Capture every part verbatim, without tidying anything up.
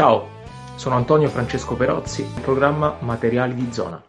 Ciao, sono Antonio Francesco Perozzi, programma Materiali di Zona.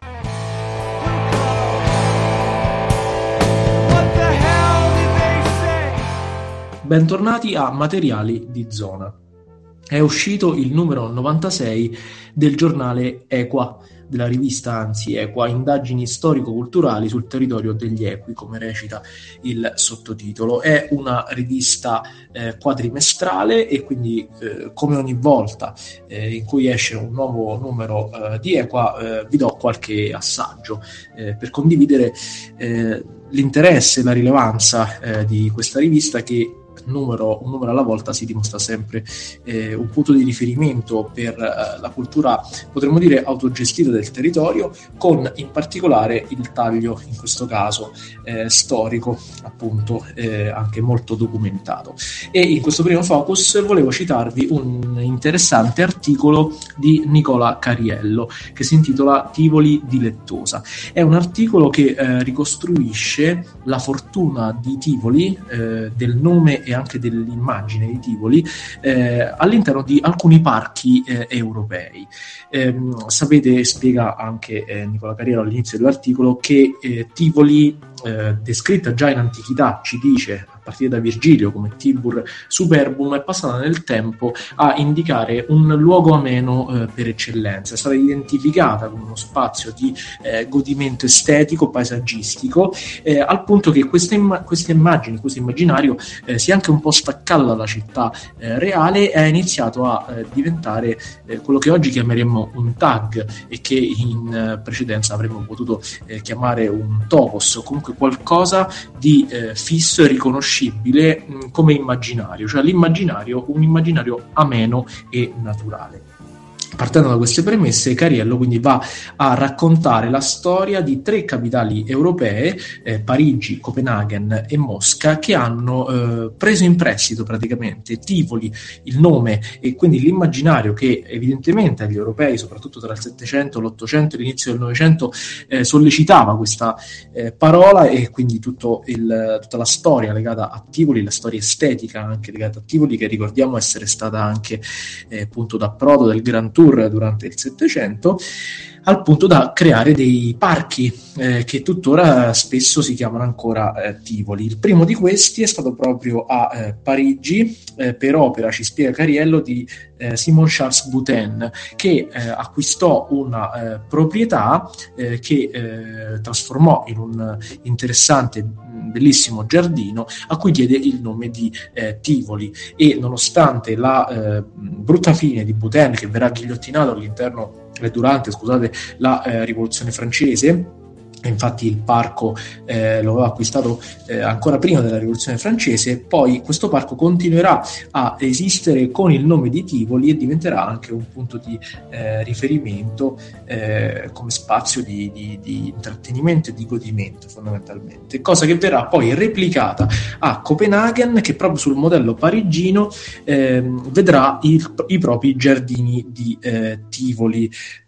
Bentornati a Materiali di Zona. È uscito il numero novantasei del giornale Equa, della rivista anzi Equa, indagini storico-culturali sul territorio degli Equi, come recita il sottotitolo. È una rivista eh, quadrimestrale e quindi eh, come ogni volta eh, in cui esce un nuovo numero eh, di Equa eh, vi do qualche assaggio eh, per condividere eh, l'interesse e la rilevanza eh, di questa rivista che Numero, un numero alla volta si dimostra sempre eh, un punto di riferimento per eh, la cultura, potremmo dire, autogestita del territorio, con in particolare il taglio, in questo caso eh, storico, appunto, eh, anche molto documentato. E in questo primo focus volevo citarvi un interessante articolo di Nicola Cariello che si intitola Tivoli di Lettosa. È un articolo che eh, ricostruisce la fortuna di Tivoli, eh, del nome e anche dell'immagine di Tivoli eh, all'interno di alcuni parchi eh, europei. Eh, sapete, spiega anche eh, Nicola Cariello all'inizio dell'articolo, che eh, Tivoli, eh, descritta già in antichità, ci dice a partire da Virgilio come Tibur Superbum, è passata nel tempo a indicare un luogo ameno eh, per eccellenza. È stata identificata come uno spazio di eh, godimento estetico, paesaggistico, eh, al punto che queste, imma- queste immagini, questo immaginario eh, si è anche un po' staccato dalla città eh, reale e ha iniziato a eh, diventare eh, quello che oggi chiameremmo un tag e che in eh, precedenza avremmo potuto eh, chiamare un topos, o comunque qualcosa di eh, fisso e riconoscibile mh, come immaginario, cioè l'immaginario, un immaginario ameno e naturale. Partendo da queste premesse, Cariello quindi va a raccontare la storia di tre capitali europee, eh, Parigi, Copenaghen e Mosca, che hanno eh, preso in prestito praticamente Tivoli, il nome e quindi l'immaginario che evidentemente agli europei, soprattutto tra il Settecento, l'Ottocento e l'inizio del Novecento, eh, sollecitava questa eh, parola, e quindi tutto il, tutta la storia legata a Tivoli, la storia estetica anche legata a Tivoli, che ricordiamo essere stata anche eh, punto d'approdo del Grand Tour durante il Settecento, al punto da creare dei parchi eh, che tuttora spesso si chiamano ancora eh, Tivoli. Il primo di questi è stato proprio a eh, Parigi, eh, per opera, ci spiega Cariello, di eh, Simon Charles Boutin, che eh, acquistò una eh, proprietà eh, che eh, trasformò in un interessante, bellissimo giardino a cui diede il nome di eh, Tivoli. E nonostante la eh, brutta fine di Boutin, che verrà ghigliottinato all'interno durante scusate la eh, rivoluzione francese, infatti il parco eh, lo aveva acquistato eh, ancora prima della rivoluzione francese, poi questo parco continuerà a esistere con il nome di Tivoli e diventerà anche un punto di eh, riferimento eh, come spazio di, di, di intrattenimento e di godimento, fondamentalmente, cosa che verrà poi replicata a Copenaghen, che proprio sul modello parigino eh, vedrà il, i propri giardini di eh, Tivoli.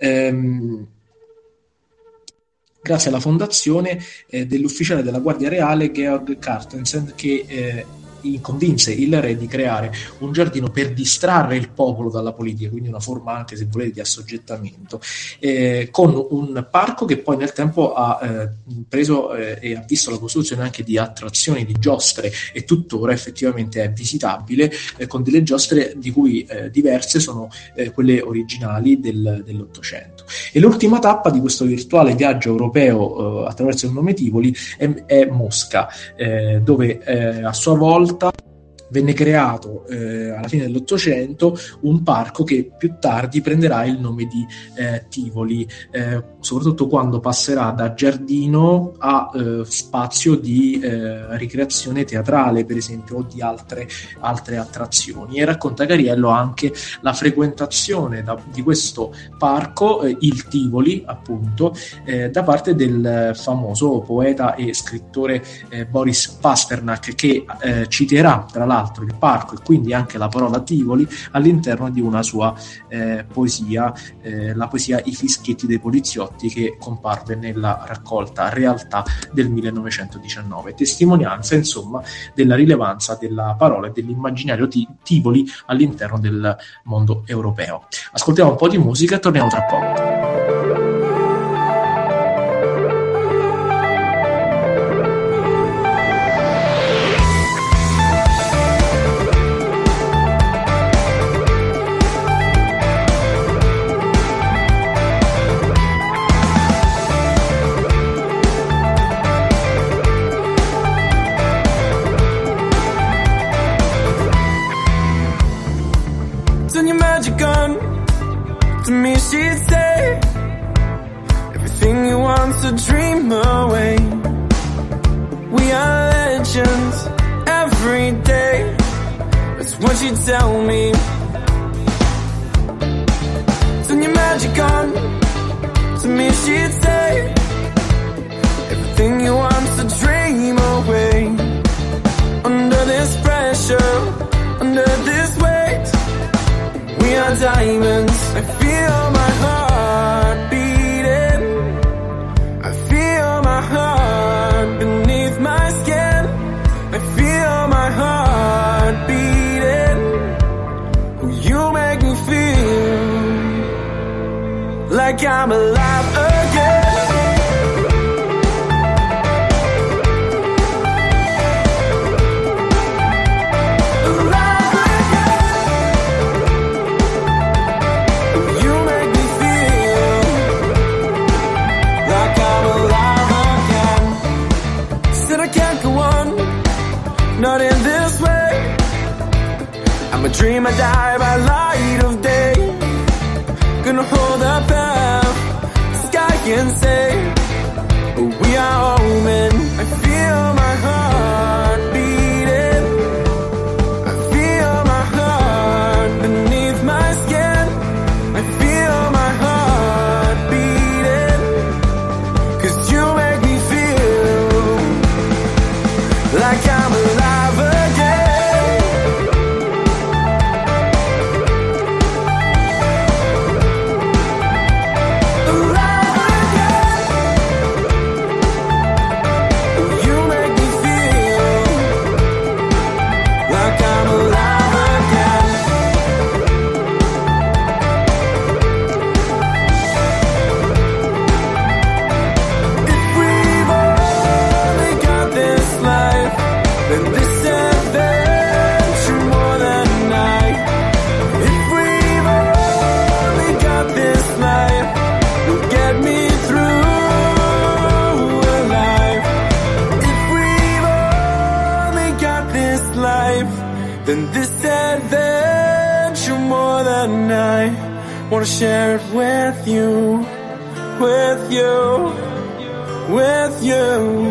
Ehm, grazie alla fondazione eh, dell'ufficiale della Guardia Reale Georg Carstensen, che eh, convinse il re di creare un giardino per distrarre il popolo dalla politica, quindi una forma anche, se volete, di assoggettamento, eh, con un parco che poi nel tempo ha eh, preso eh, e ha visto la costruzione anche di attrazioni, di giostre, e tuttora effettivamente è visitabile eh, con delle giostre di cui eh, diverse sono eh, quelle originali del, dell'Ottocento. E l'ultima tappa di questo virtuale viaggio europeo eh, attraverso il nome Tivoli è, è Mosca, eh, dove eh, a sua volta venne creato eh, alla fine dell'Ottocento un parco che più tardi prenderà il nome di eh, Tivoli, eh, soprattutto quando passerà da giardino a eh, spazio di eh, ricreazione teatrale, per esempio, o di altre, altre attrazioni. E racconta Cariello anche la frequentazione da, di questo parco, eh, il Tivoli appunto, eh, da parte del famoso poeta e scrittore eh, Boris Pasternak, che eh, citerà tra l'altro l'altro il parco e quindi anche la parola Tivoli all'interno di una sua eh, poesia, eh, la poesia I fischietti dei poliziotti, che comparve nella raccolta Realtà del millenovecentodiciannove, testimonianza insomma della rilevanza della parola e dell'immaginario ti- Tivoli all'interno del mondo europeo. Ascoltiamo un po' di musica e torniamo tra poco. Turn your magic on. To me she'd say everything you want to dream away. We are legends every day. That's what she'd tell me. Turn your magic on. To me she'd say everything you want to dream away. Under this pressure, under this weight, we are diamonds. I feel my heart beating. I feel my heart beneath my skin. I feel my heart beating. You make me feel like I'm alive again. Not in this way. I'm a dream, I die by light of day. Gonna hold up path the sky can say, but we are omen. I feel my heart beating. I feel my heart beneath my skin. I feel my heart beating. 'Cause you make me feel like I'm alive again. Alive again. You make me feel like I'm alive again. If we've only got this life, then this adventure more than a night. If we've only got this life, will get me through alive. If we've only got this life, then this adventure more than a night. Wanna share it with you, with you, with you.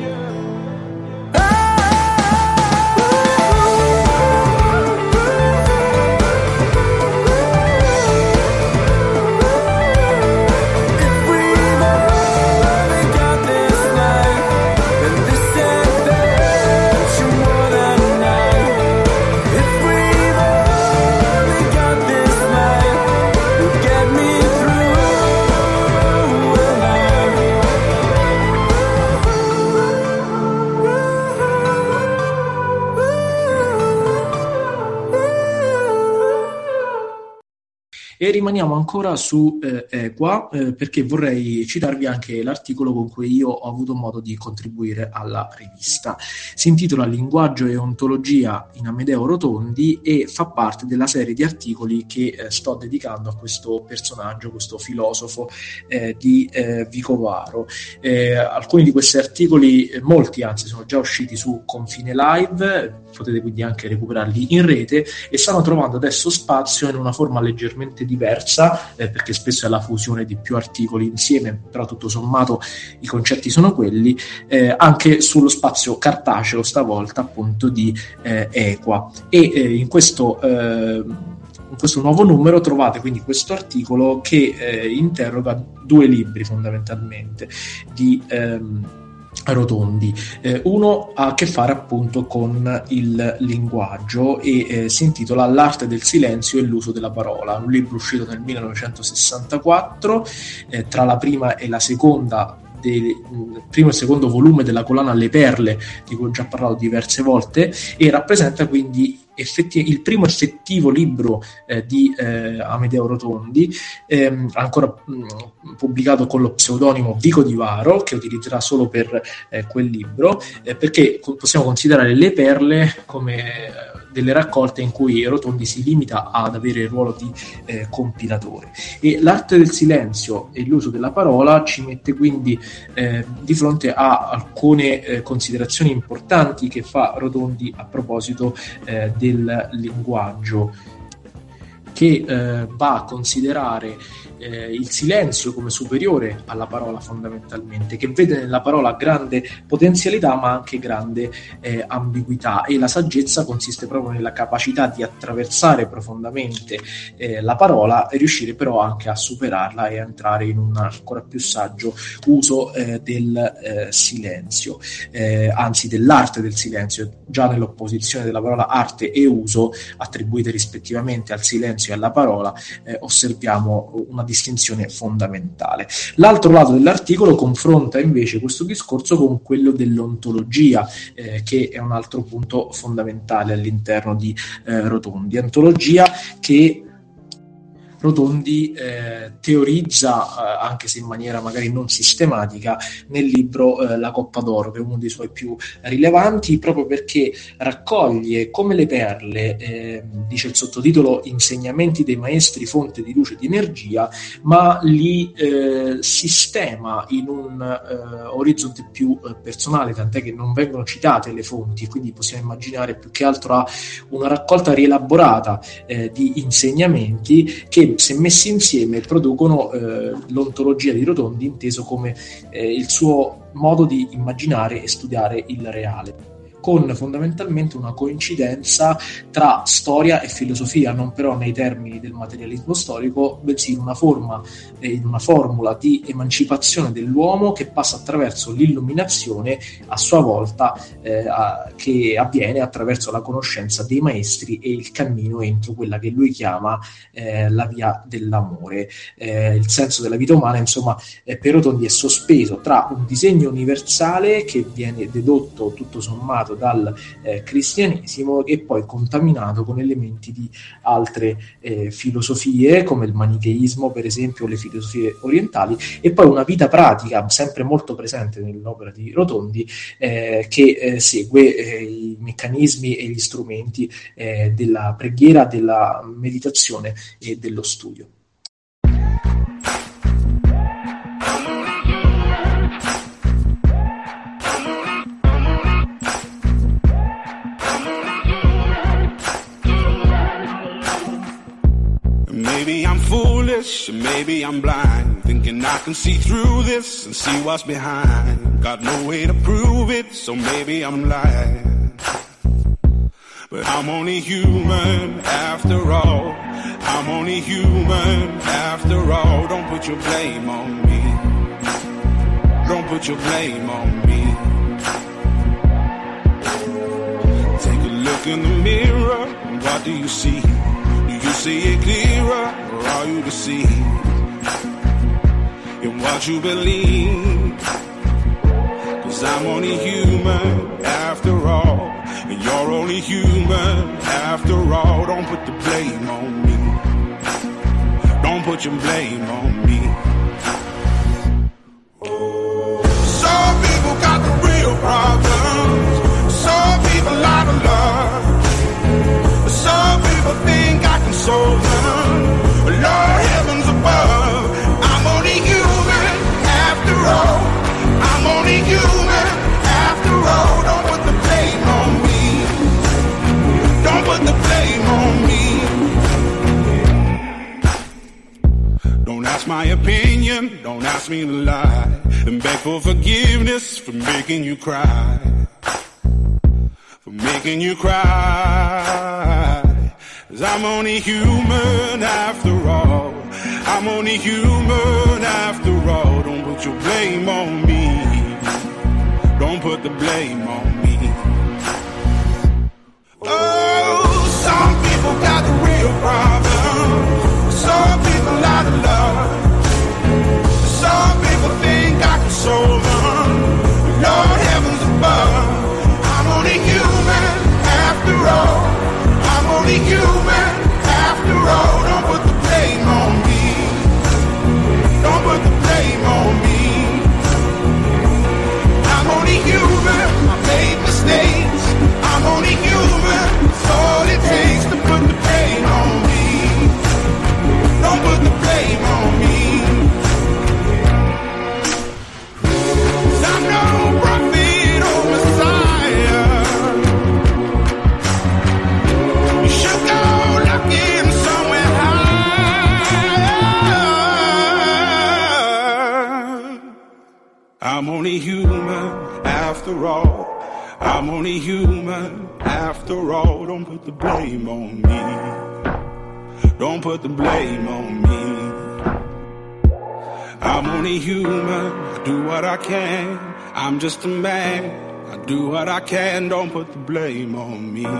E rimaniamo ancora su eh, Equa, eh, perché vorrei citarvi anche l'articolo con cui io ho avuto modo di contribuire alla rivista. Si intitola Linguaggio e ontologia in Amedeo Rotondi e fa parte della serie di articoli che eh, sto dedicando a questo personaggio, questo filosofo eh, di eh, Vicovaro. Eh, alcuni di questi articoli, eh, molti anzi, sono già usciti su Confine Live, potete quindi anche recuperarli in rete, e stanno trovando adesso spazio in una forma leggermente diversa, eh, perché spesso è la fusione di più articoli insieme, però tutto sommato i concetti sono quelli, eh, anche sullo spazio cartaceo stavolta appunto di eh, Equa. E eh, in questo eh, in questo nuovo numero trovate quindi questo articolo che eh, interroga due libri fondamentalmente di ehm, Rotondi. Eh, uno ha a che fare appunto con il linguaggio e eh, si intitola L'arte del silenzio e l'uso della parola, un libro uscito nel millenovecentosessantaquattro, eh, tra la prima e la seconda del primo e secondo volume della collana Le Perle, di cui ho già parlato diverse volte, e rappresenta quindi effetti- il primo effettivo libro eh, di eh, Amedeo Rotondi, ehm, ancora mh, pubblicato con lo pseudonimo Vico di Varo, che utilizzerà solo per eh, quel libro, eh, perché co- possiamo considerare Le Perle come eh, delle raccolte in cui Rotondi si limita ad avere il ruolo di eh, compilatore. E L'arte del silenzio e l'uso della parola ci mette quindi eh, di fronte a alcune eh, considerazioni importanti che fa Rotondi a proposito eh, del linguaggio, che eh, va a considerare eh, il silenzio come superiore alla parola fondamentalmente, che vede nella parola grande potenzialità ma anche grande eh, ambiguità, e la saggezza consiste proprio nella capacità di attraversare profondamente eh, la parola e riuscire però anche a superarla e a entrare in un ancora più saggio uso eh, del eh, silenzio, eh, anzi dell'arte del silenzio, già nell'opposizione della parola arte e uso attribuite rispettivamente al silenzio e alla parola. Eh, osserviamo una distinzione fondamentale. L'altro lato dell'articolo confronta invece questo discorso con quello dell'ontologia, eh, che è un altro punto fondamentale all'interno di eh, Rotondi. Ontologia che Rotondi eh, teorizza, eh, anche se in maniera magari non sistematica, nel libro eh, La Coppa d'Oro, che è uno dei suoi più rilevanti, proprio perché raccoglie come le perle, eh, dice il sottotitolo, insegnamenti dei maestri fonte di luce e di energia, ma li eh, sistema in un eh, orizzonte più eh, personale, tant'è che non vengono citate le fonti, quindi possiamo immaginare più che altro a una raccolta rielaborata eh, di insegnamenti che, se messi insieme, producono eh, l'ontologia di Rotondi, inteso come eh, il suo modo di immaginare e studiare il reale, con fondamentalmente una coincidenza tra storia e filosofia, non però nei termini del materialismo storico, bensì in una forma, eh, in una formula di emancipazione dell'uomo che passa attraverso l'illuminazione, a sua volta, eh, a, che avviene attraverso la conoscenza dei maestri e il cammino entro quella che lui chiama eh, la via dell'amore. Eh, il senso della vita umana, insomma, eh, per Rotondi è sospeso tra un disegno universale che viene dedotto tutto sommato dal eh, cristianesimo e poi contaminato con elementi di altre eh, filosofie come il manicheismo, per esempio, le filosofie orientali, e poi una vita pratica sempre molto presente nell'opera di Rotondi eh, che eh, segue eh, i meccanismi e gli strumenti eh, della preghiera, della meditazione e dello studio. Maybe I'm foolish, maybe I'm blind, thinking I can see through this and see what's behind. Got no way to prove it, so maybe I'm lying. But I'm only human after all. I'm only human after all. Don't put your blame on me. Don't put your blame on me. Take a look in the mirror, what do you see? You see it clearer, or are you deceived in what you believe? 'Cause I'm only human after all, and you're only human after all. Don't put the blame on me. Don't put your blame on me. Some people got the real problems. Some people out of love. Some people think I can solve them. Lord heavens above, I'm only human after all. I'm only human after all. Don't put the blame on me. Don't put the blame on me. Don't ask my opinion, don't ask me to lie, and beg for forgiveness for making you cry. For making you cry. 'Cause I'm only human after all. I'm only human after all. Don't put your blame on me. put the blame on me. Oh, some people got the real problem. Some people out of love. Some people think I can solve them. Lord heavens above, I'm only human after all. I'm only human after all. Don't put the blame on me. Don't put the blame on me. I'm only human, I made mistakes. I'm only human, it's all it takes to put the blame on me. Don't put the blame on me. 'Cause I'm no prophet or Messiah. You should go looking somewhere higher. I'm only human after all. I'm only human after all. Don't put the blame on me. Don't put the blame on me. I'm only human, I do what I can. I'm just a man, I do what I can. Don't put the blame on me.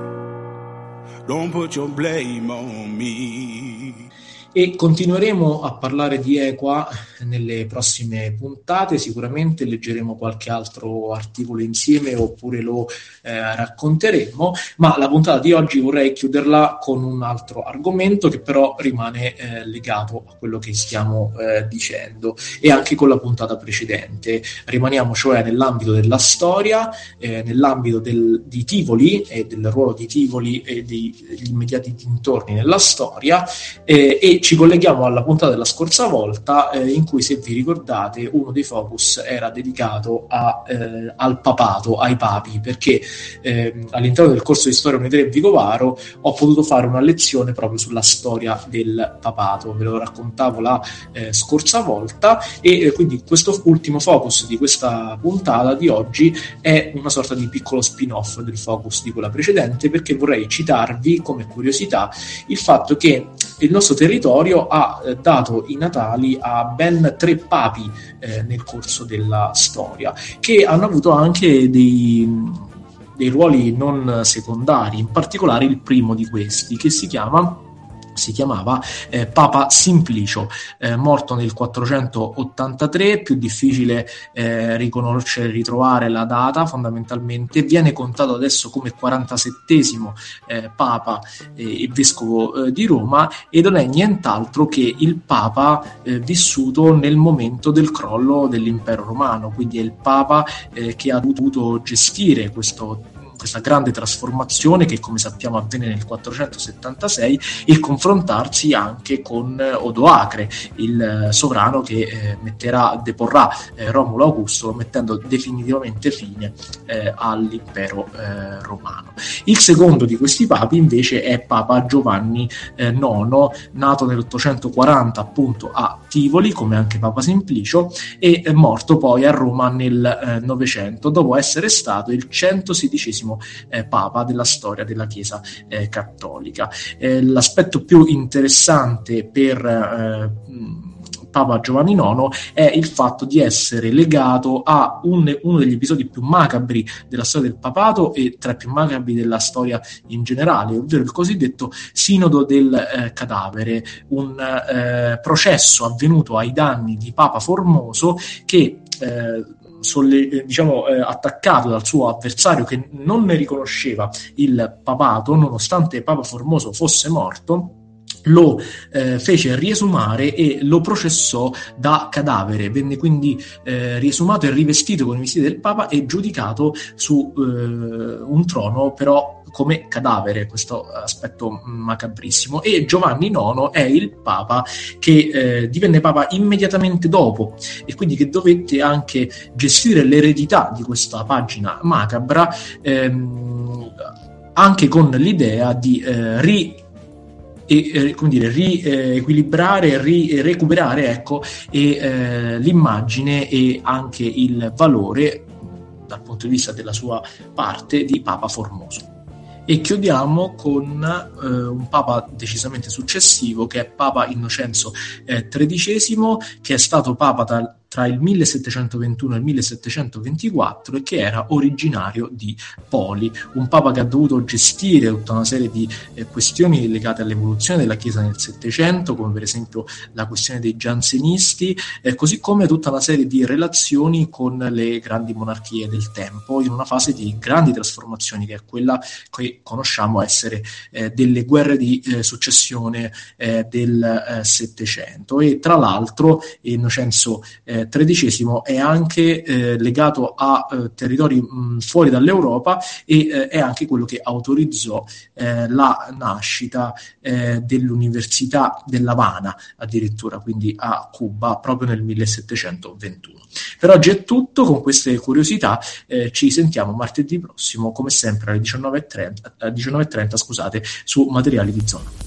Don't put your blame on me. E continueremo a parlare di Equa nelle prossime puntate, sicuramente leggeremo qualche altro articolo insieme oppure lo eh, racconteremo, ma la puntata di oggi vorrei chiuderla con un altro argomento che però rimane eh, legato a quello che stiamo eh, dicendo e anche con la puntata precedente. Rimaniamo cioè nell'ambito della storia, eh, nell'ambito del, di Tivoli e del ruolo di Tivoli e degli immediati dintorni nella storia, eh, e ci colleghiamo alla puntata della scorsa volta eh, in cui, se vi ricordate, uno dei focus era dedicato a, eh, al papato, ai papi, perché eh, all'interno del corso di Storia Unità Vicovaro ho potuto fare una lezione proprio sulla storia del papato, ve lo raccontavo la eh, scorsa volta, e eh, quindi questo ultimo focus di questa puntata di oggi è una sorta di piccolo spin-off del focus di quella precedente, perché vorrei citarvi come curiosità il fatto che il nostro territorio ha eh, dato i natali a ben tre papi eh, nel corso della storia, che hanno avuto anche dei, dei ruoli non secondari, in particolare il primo di questi, che si chiama si chiamava eh, Papa Simplicio, eh, morto nel quattrocentottantatré. Più difficile eh, riconoscere, ritrovare la data, fondamentalmente viene contato adesso come quarantasettesimo eh, Papa eh, e Vescovo eh, di Roma, e non è nient'altro che il Papa eh, vissuto nel momento del crollo dell'impero romano, quindi è il Papa eh, che ha dovuto gestire questo questa grande trasformazione che, come sappiamo, avvenne nel quattrocentosettantasei, e confrontarsi anche con Odoacre, il sovrano che eh, metterà, deporrà eh, Romulo Augusto, mettendo definitivamente fine eh, all'impero eh, romano. Il secondo di questi papi invece è Papa Giovanni eh, nono, nato nell'ottocentoquaranta appunto a Tivoli, come anche Papa Simplicio, e eh, morto poi a Roma nel Novecento, eh, dopo essere stato il centosedicesimo Eh, Papa della storia della Chiesa eh, cattolica. Eh, l'aspetto più interessante per eh, Papa Giovanni nono è il fatto di essere legato a un, uno degli episodi più macabri della storia del papato e tra i più macabri della storia in generale, ovvero il cosiddetto Sinodo del eh, Cadavere, un eh, processo avvenuto ai danni di Papa Formoso che eh, Solle, diciamo eh, attaccato dal suo avversario, che non ne riconosceva il papato nonostante Papa Formoso fosse morto, lo eh, fece riesumare e lo processò da cadavere. Venne quindi eh, riesumato e rivestito con i vestiti del Papa e giudicato su eh, un trono, però come cadavere, questo aspetto macabrissimo. E Giovanni nono è il Papa che eh, divenne Papa immediatamente dopo, e quindi che dovette anche gestire l'eredità di questa pagina macabra, ehm, anche con l'idea di eh, ri e eh, come dire riequilibrare, ri, recuperare ecco e eh, l'immagine e anche il valore dal punto di vista della sua parte di Papa Formoso. E chiudiamo con eh, un Papa decisamente successivo, che è Papa Innocenzo eh, tredicesimo, che è stato Papa tra, tra il millesettecentoventuno e il millesettecentoventiquattro e che era originario di Poli, un papa che ha dovuto gestire tutta una serie di eh, questioni legate all'evoluzione della Chiesa nel Settecento, come per esempio la questione dei giansenisti, eh, così come tutta una serie di relazioni con le grandi monarchie del tempo, in una fase di grandi trasformazioni, che è quella che conosciamo essere eh, delle guerre di eh, successione eh, del eh, Settecento. E tra l'altro Innocenzo eh, tredicesimo è anche eh, legato a eh, territori mh, fuori dall'Europa e eh, è anche quello che autorizzò eh, la nascita eh, dell'Università dell'Havana, addirittura, quindi a Cuba, proprio nel millesettecentoventuno. Per oggi è tutto. Con queste curiosità eh, ci sentiamo martedì prossimo, come sempre alle diciannove e trenta, diciannove e trenta scusate, su Materiali di Zona.